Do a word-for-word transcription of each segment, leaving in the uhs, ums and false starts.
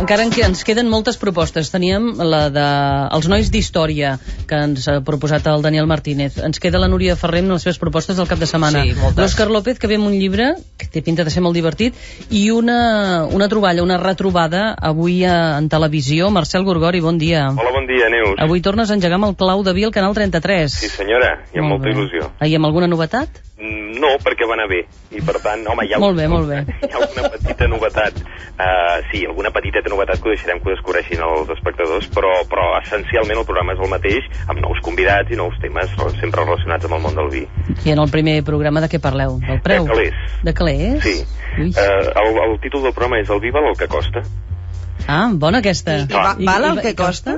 Encara ens queden moltes propostes. Teníem la de els nois d'història, que ens ha proposat el Daniel Martínez. Ens queda la Núria Ferrer amb les seves propostes del cap de setmana. Sí, l'Òscar López, que ve amb un llibre, que té pinta de ser molt divertit, i una, una troballa, una retrobada avui a, en televisió. Marcel Gorgori, bon dia. Hola, bon dia, Neus. Avui tornes a engegar amb el Clau de Vi al Canal trenta-tres. Sí, senyora, i amb molt molta bé. il·lusió. Ah, i amb alguna novetat? No, perquè va anar bé. I per tant, home, hi ha, molt bé, molt bé. hi ha alguna petita novetat. Uh, sí, alguna petiteta novetat que ho deixarem que ho descobreixin els espectadors, però, però essencialment el programa és el mateix, amb nous convidats i nous temes sempre relacionats amb el món del vi. I en el primer programa de què parleu? Del preu? De calés. De calés? Sí. Uh, el, el títol del programa és El vi val el que costa. Ah, bona aquesta. I, i va, val el que costa?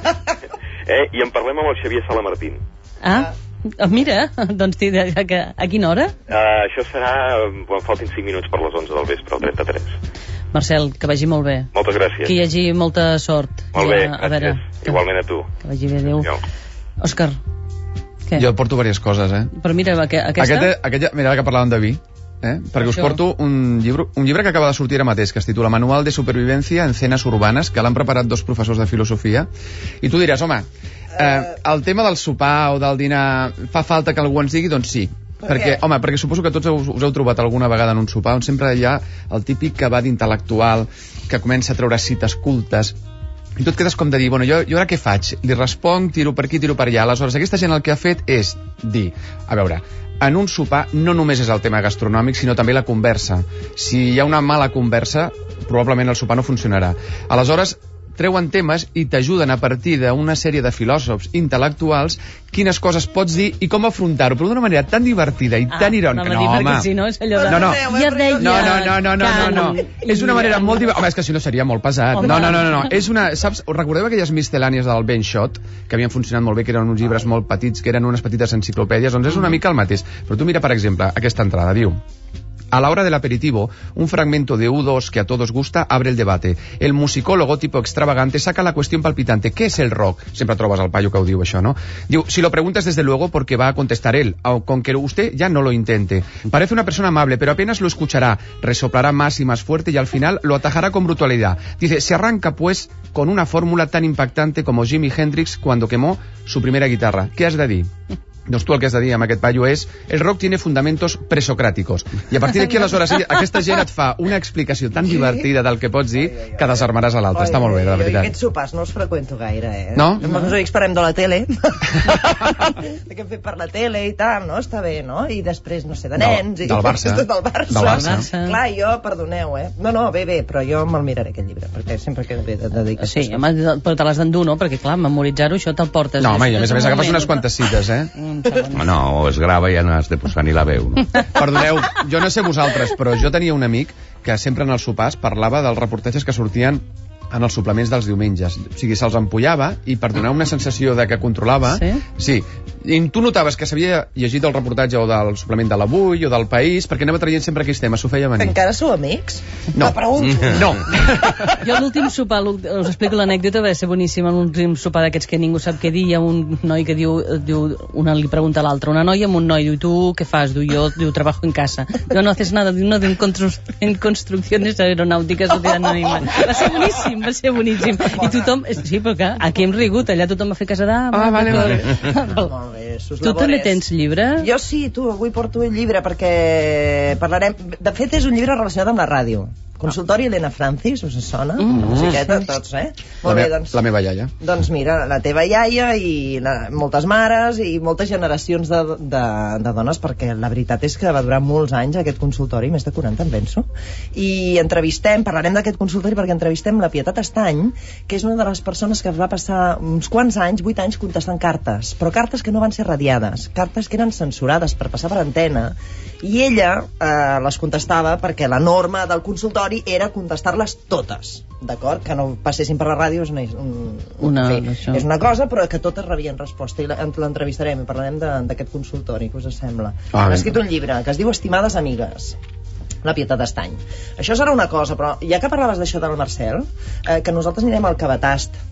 eh, I en parlem amb el Xavier Salamartín. Ah, mira, doncs a, a quina hora? Uh, això serà quan faltin cinc minuts per les onze del vespre, al trenta-tres. Marcel, que vagi molt bé. Moltes gràcies. Que hi hagi molta sort. Molt bé, a, a veure, gràcies. Igualment a tu. Que vagi bé, adéu. Òscar, què? Jo porto diverses coses, eh? Però mira, aquesta... Aquesta, aquesta mira, que parlàvem de vi, eh? Perquè us porto un llibre, un llibre que acaba de sortir ara mateix, que es titula Manual de Supervivencia en Cenas Urbanas, que l'han preparat dos professors de filosofia. I tu diràs, home, eh, el tema del sopar o del dinar fa falta que algú ens digui? Doncs sí. Per perquè, home, perquè suposo que tots us, us heu trobat alguna vegada en un sopar on sempre hi ha el típic que va d'intel·lectual, que comença a treure cites cultes, i tu et quedes com de dir, bueno, jo, jo ara què faig? Li responc, tiro per aquí, tiro per allà. Aleshores, aquesta gent el que ha fet és dir, a veure, en un sopar no només és el tema gastronòmic, sinó també la conversa. Si hi ha una mala conversa, probablement el sopar no funcionarà. Aleshores, treuen temes i t'ajuden a partir d'una sèrie de filòsofs intel·lectuals quines coses pots dir i com afrontar-ho, però d'una manera tan divertida i tan irònica. No, home. Si no, és allò de... No, no. Ja deia... No, no, no, no, no, no, no. És una manera molt divertida. Home, és que si no seria molt pesat. No, no, no, no. És una... Saps, us recordeu aquelles miscel·lànies del Ben Shot, que havien funcionat molt bé, que eren uns llibres molt petits, que eren unes petites enciclopèdies? Doncs és una mica el mateix. Però tu mira, per exemple, aquesta entrada, diu: a la hora del aperitivo, un fragmento de U dos que a todos gusta abre el debate. El musicólogo tipo extravagante saca la cuestión palpitante. ¿Qué es el rock? Siempre trobes al payo que ho diu això, ¿no? Diu, si lo preguntas desde luego porque va a contestar él, con que usted ya no lo intente. Parece una persona amable, pero apenas lo escuchará. Resoplará más y más fuerte y al final lo atajará con brutalidad. Dice, se arranca pues con una fórmula tan impactante como Jimi Hendrix cuando quemó su primera guitarra. ¿Qué has de dir? Doncs tu el que has de dir amb aquest paio és el rock tiene fundamentos presocráticos. I a partir d'aquí, aleshores, aquesta gent et fa una explicació tan divertida del que pots dir que desarmaràs a l'altre. Està molt bé, de veritat. Aquests sopars no els freqüento gaire, eh? No? Amb els amics parlem de la tele. De què hem fet per la tele i tal, no? Està bé, no? I després, no sé, de nens... Del, del Barça. Del Barça. Del Barça. Clar, jo, perdoneu, eh? No, no, bé, bé, però jo me'l miraré, aquest llibre, perquè sempre que ve de dedicar... Sí, home, però te l'has d'endur, no? Perquè, clar, memoritzar-ho, això te'l portes. No, home, i a més a més agafes unes quantes cites, eh? No, o es grava i ja no has de posar ni la veu, no? Perdoneu, jo no sé vosaltres, però jo tenia un amic que sempre en els sopars parlava dels reportatges que sortien en els suplements dels diumenges. O sigui, se'ls empollava i per donar una sensació de que controlava... Sí? Sí. I tu notaves que s'havia llegit el reportatge o del suplement de l'Avui o del País, perquè anava traient sempre aquells temes, s'ho feia venir. Encara sou amics? No. No. Jo l'últim sopar, us explico l'anècdota, va ser boníssima, l'últim sopar d'aquests que ningú sap què dir, hi ha un noi que diu, diu una li pregunta a l'altra, una noia amb un noi, diu, tu què fas? Diu, jo, diu, trabajo en casa. Diu, no haces nada, diu, no, en, constru en construcciones aeronàutiques o tirant animal. Va ser boníssim, va ser boníssim. I tothom, sí, però que aquí hem rigut, allà tothom va fer casa d'ama. Ah, vale, vale. Molt bé, sus tu també tens llibre? Jo sí, tu, avui porto un llibre perquè parlarem... De fet, és un llibre relacionat amb la ràdio. Consultori Elena Francis, us sona? Mm. Musiqueta, tots, eh? Molt bé, doncs... La meva iaia. Doncs mira, la teva iaia i la, moltes mares i moltes generacions de, de, de dones, perquè la veritat és que va durar molts anys aquest consultori, més de quaranta en penso, i entrevistem, parlarem d'aquest consultori perquè entrevistem la Pietat Estany, que és una de les persones que va passar uns quants anys, vuit anys, contestant cartes, però cartes que no van ser radiades, cartes que eren censurades per passar per antena, i ella eh, les contestava perquè la norma del consultori era contestar-les totes, d'acord? Que no passessin per la ràdio és una, un, una, fi, és una cosa, però que totes rebien resposta, i l'entrevistarem i parlarem d'aquest consultori, que us sembla? Ah, ha escrit un llibre que es diu Estimades amigues, la Pietat Estany. Això serà una cosa, però ja que parlaves d'això del Marcel, eh, que nosaltres anirem al Cabatast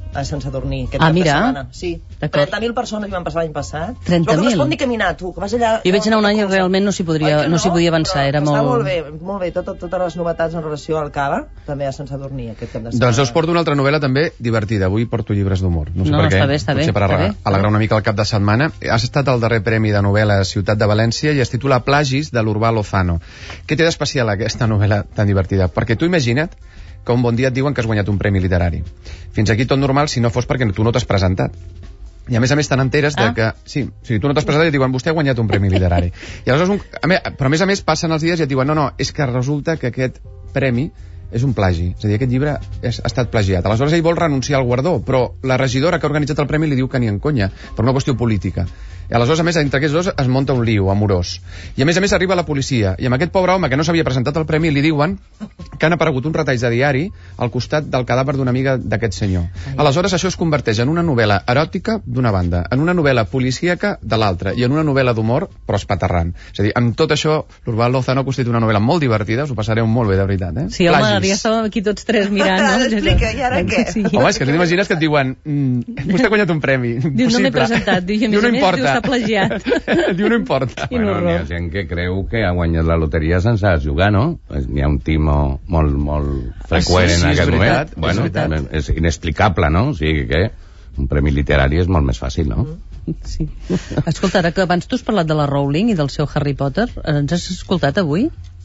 a Sant Sadurní aquest ah, cap mira. de setmana. Sí, trenta mil persones hi van passar l'any passat. trenta mil? Però que no es pot ni caminar, tu, que vas allà... Jo vaig anar un any i realment no s'hi podria, no, no s'hi podia avançar, era molt... Està molt bé, molt bé, tot, totes les novetats en relació al Cava, també a Sant Sadurní aquest cap de setmana. Doncs us porto una altra novel·la també divertida, avui porto llibres d'humor. No sé no, per què, està bé, està potser bé, per està bé. alegrar una mica el cap de setmana. Has estat al darrer premi de novel·la Ciutat de València i es titula Plagis, de l'Urbà Lozano. Què té d'especial aquesta novel·la tan divertida? Perquè tu imagina't que un bon dia et diuen que has guanyat un premi literari. Fins aquí tot normal si no fos perquè tu no t'has presentat. I a més a més te n'enteres ah. de que... Sí, o sigui, tu no t'has presentat i et diuen vostè ha guanyat un premi literari. I aleshores, un, a més, però a més a més passen els dies i et diuen no, no, és que resulta que aquest premi és un plagi, és a dir, aquest llibre és, ha estat plagiat. Aleshores ell vol renunciar al guardó, però la regidora que ha organitzat el premi li diu que ni en conya, per una qüestió política. I aleshores, a més, entre aquests dos es munta un lío amorós. I a més a més arriba la policia, i amb aquest pobre home que no s'havia presentat al premi li diuen que han aparegut uns retalls de diari al costat del cadàver d'una amiga d'aquest senyor. Aleshores això es converteix en una novel·la eròtica d'una banda, en una novel·la policíaca de l'altra, i en una novel·la d'humor, però espaterrant. És a dir, amb tot això, l'Urbà Lozano constituït una novel·la molt divertida, us ho passareu molt bé, de veritat, eh? Sí, home, ja estàvem aquí tots tres mirant, no? Explica, i ara què? Sí. Home, és que tu t'imagines que et diuen mm, vostè ha guanyat un premi. Diu, no m'he presentat. Diu, i a més a més, diu, està plagiat. Diu, no importa. Bueno, n'hi ha gent que creu que ha guanyat la loteria sense jugar, no? N'hi ha un timo molt, molt freqüent ah, sí, en sí, aquest moment. Veritat, bueno, és, és inexplicable, no? O sigui que un premi literari és molt més fàcil, no? Sí. Escolta, ara que abans tu has parlat de la Rowling i del seu Harry Potter, ens has escoltat avui?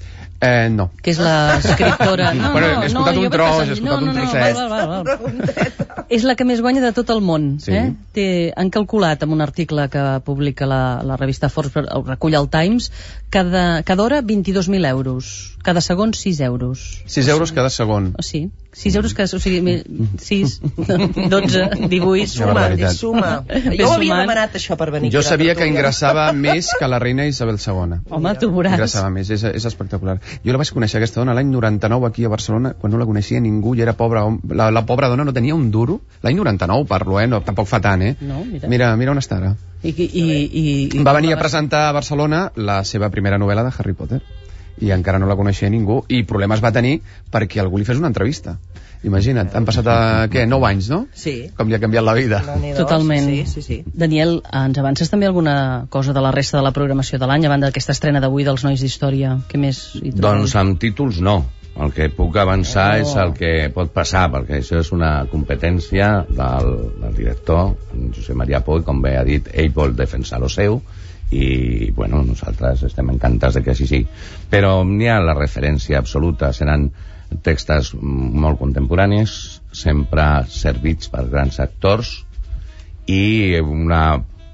Eh, no. Que és l'escriptora... No, bueno, no, he escoltat no, un tros, he escoltat no, no, un no, trosset. No, val, val, val. És la que més guanya de tot el món. Sí. Eh? Té, han calculat amb un article que publica la, la revista Forbes, el recull el Times, cada, cada hora vint-i-dos mil euros, cada segon sis euros. sis euros cada segon. Sí, sis euros cada... O sigui, sis, dotze, divuit... Suma, és suma. Jo ho havia demanat això per venir. Jo sabia que ingressava més que la reina Isabel segona. Home, tu veuràs. Ingressava més, és, és espectacular. Jo la vaig conèixer aquesta dona l'any noranta-nou aquí a Barcelona, quan no la coneixia ningú i era pobra. La, la pobra dona no tenia un duro. L'any noranta-nou parlo, eh? No, tampoc fa tant, eh? No, mira. Mira, mira on està ara. I, i, i, i, Va venir a presentar a Barcelona la seva primera novel·la de Harry Potter. I encara no la coneixia ningú. I problemes va tenir perquè algú li fes una entrevista. Imagina't, han passat, a, què, nou anys, no? Sí. Com li ha canviat la vida. Totalment. Sí, sí, sí. Daniel, ens avances també alguna cosa de la resta de la programació de l'any, a banda d'aquesta estrena d'avui dels Nois d'Història? Què més hi trobem? Doncs amb títols no. El que puc avançar oh. és el que pot passar, perquè això és una competència del, del director, Josep Maria Pou, i com bé ha dit, ell vol defensar lo seu, i bueno, nosaltres estem encantats de que així sí. Però n'hi ha la referència absoluta, seran textos molt contemporanis, sempre servits per grans actors, i una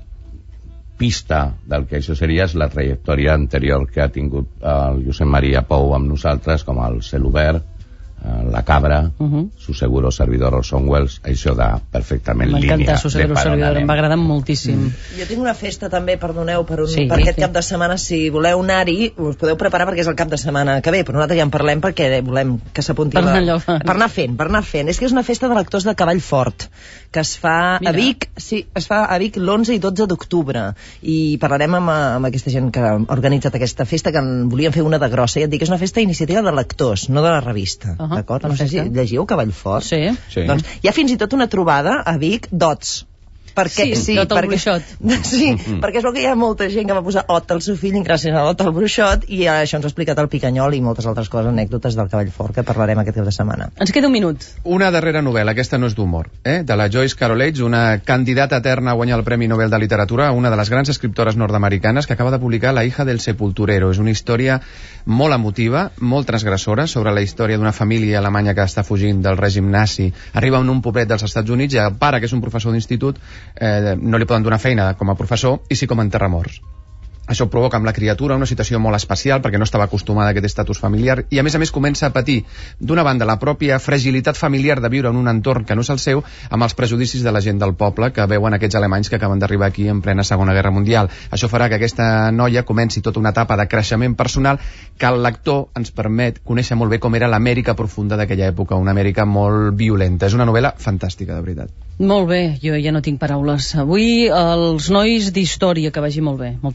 pista del que això seria és la trajectòria anterior que ha tingut el Josep Maria Pou amb nosaltres, com el Celobert, La Cabra, uh-huh. Su Seguro Servidor Orson Welles, això da perfectament línia de Su Seguro Servidor, em va agradar moltíssim. Mm. Jo tinc una festa també, perdoneu, per, un, sí, per aquest sí. cap de setmana, si voleu anar-hi, us podeu preparar perquè és el cap de setmana que ve, però nosaltres ja en parlem perquè volem que s'apunti per, la... per anar fent, per anar fent. És que és una festa de lectors de Cavall Fort, que es fa Mira. a Vic, sí, es fa a Vic l'onze i dotze d'octubre, i parlarem amb, amb aquesta gent que ha organitzat aquesta festa, que en volien fer una de grossa, i et dic, és una festa d'iniciativa de lectors, no de la revista, uh -huh, d'acord? No sé si llegiu Cavall Fort. Sí. sí. Doncs hi ha fins i tot una trobada a Vic d'Ots. Perquè, sí, sí, Ot el perquè, Bruixot. Sí, mm-hmm. perquè es veu que hi ha molta gent que va posar Ot al seu fill gràcies a Ot el Bruixot, i això ens ha explicat el Picanyol i moltes altres coses, anècdotes del Cavall Fort, que parlarem aquest cap de setmana. Ens queda un minut. Una darrera novel·la, aquesta no és d'humor, eh? de la Joyce Carol Oates, una candidata eterna a guanyar el Premi Nobel de Literatura, una de les grans escriptores nord-americanes, que acaba de publicar La hija del sepulturero. És una història molt emotiva, molt transgressora, sobre la història d'una família alemanya que està fugint del règim nazi. Arriba en un poblet dels Estats Units i el pare, que és un professor d'institut, eh, no li poden donar feina com a professor i sí com a enterramorts. Això provoca amb la criatura una situació molt especial perquè no estava acostumada a aquest estatus familiar i a més a més comença a patir d'una banda la pròpia fragilitat familiar de viure en un entorn que no és el seu, amb els prejudicis de la gent del poble que veuen aquests alemanys que acaben d'arribar aquí en plena Segona Guerra Mundial. Això farà que aquesta noia comenci tota una etapa de creixement personal que el lector ens permet conèixer molt bé com era l'Amèrica profunda d'aquella època, una Amèrica molt violenta. És una novel·la fantàstica, de veritat. Molt bé, jo ja no tinc paraules. Avui els Nois d'Història, que vagi molt bé. Moltes gràcies per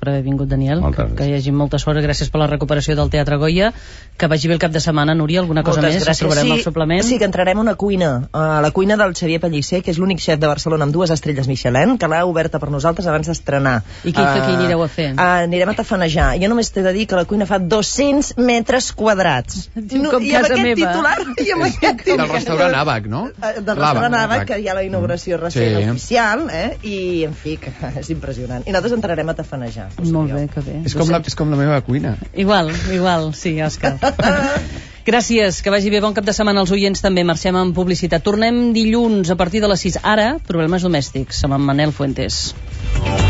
per haver vingut, Daniel. Moltes Que, que hi hagi molta sort. Gràcies per la recuperació del Teatre Goya. Que vagi bé el cap de setmana, Núria. Alguna cosa Moltes més? gràcies. Trobarem sí, el suplement. Sí, que entrarem a una cuina, a la cuina del Xavier Pellicer, que és l'únic xef de Barcelona amb dues estrelles Michelin, que l'ha oberta per nosaltres abans d'estrenar. I què, uh, què anireu a fer? Uh, anirem a tafanejar. Jo només t'he de dir que la cuina fa dos-cents metres quadrats. No, com I amb casa aquest meva. titular... I amb aquest Del restaurant Àbac, no? Uh, del restaurant Àbac, que hi ha la inauguració recent Sí. oficial, eh? I, en fi, que és impressionant. I nosaltres entrarem a tafanejar. Molt bé, que bé. És com, la, és com la meva cuina. Igual, igual, sí, Òscar. Gràcies, que vagi bé, bon cap de setmana als oients també. Marxem amb publicitat. Tornem dilluns a partir de les sis. Ara, problemes domèstics, amb en Manel Fuentes.